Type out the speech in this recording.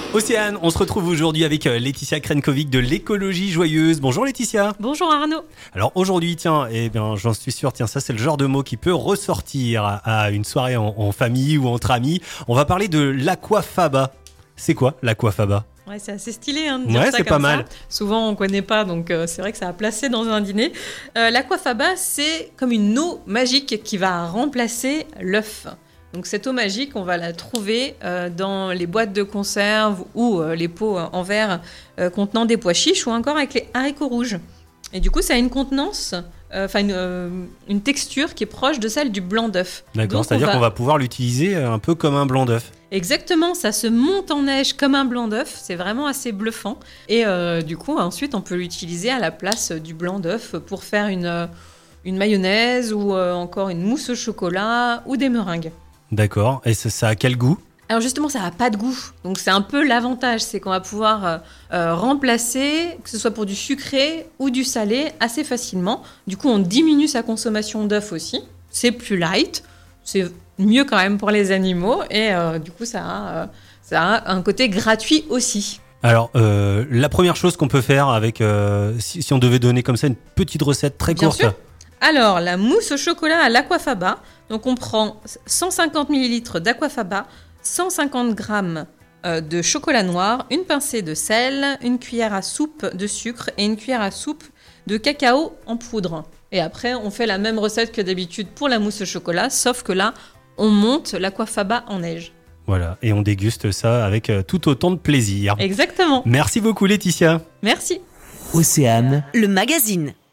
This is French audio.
Océane, on se retrouve aujourd'hui avec Laetitia Krenkovic de l'écologie joyeuse. Bonjour Laetitia. Bonjour Arnaud. Alors aujourd'hui, tiens, j'en suis sûr, ça c'est le genre de mot qui peut ressortir à une soirée en famille ou entre amis. On va parler de l'aquafaba. C'est quoi l'aquafaba ? Ouais, c'est assez stylé de dire ouais, ça c'est comme pas mal. Souvent on connaît pas, donc c'est vrai que ça a placé dans un dîner. L'aquafaba, c'est comme une eau magique qui va remplacer l'œuf. Donc cette eau magique, on va la trouver dans les boîtes de conserve ou les pots en verre contenant des pois chiches ou encore avec les haricots rouges. Et du coup, ça a une contenance, une texture qui est proche de celle du blanc d'œuf. D'accord, Donc, c'est-à-dire qu'on va pouvoir l'utiliser un peu comme un blanc d'œuf. Exactement, ça se monte en neige comme un blanc d'œuf, c'est vraiment assez bluffant. Et du coup, ensuite, on peut l'utiliser à la place du blanc d'œuf pour faire une mayonnaise ou encore une mousse au chocolat ou des meringues. D'accord, et ça a quel goût ? Alors justement, ça n'a pas de goût, donc c'est un peu l'avantage, c'est qu'on va pouvoir remplacer, que ce soit pour du sucré ou du salé, assez facilement. Du coup, on diminue sa consommation d'œufs aussi, c'est plus light, c'est mieux quand même pour les animaux, et du coup, ça a un côté gratuit aussi. Alors, la première chose qu'on peut faire avec, si on devait donner comme ça une petite recette très courte. Bien sûr. Alors, la mousse au chocolat à l'aquafaba, donc on prend 150 ml d'aquafaba, 150 g de chocolat noir, une pincée de sel, une cuillère à soupe de sucre et une cuillère à soupe de cacao en poudre. Et après, on fait la même recette que d'habitude pour la mousse au chocolat, sauf que là, on monte l'aquafaba en neige. Voilà, et on déguste ça avec tout autant de plaisir. Exactement. Merci beaucoup Laetitia. Merci. Océane, le magazine.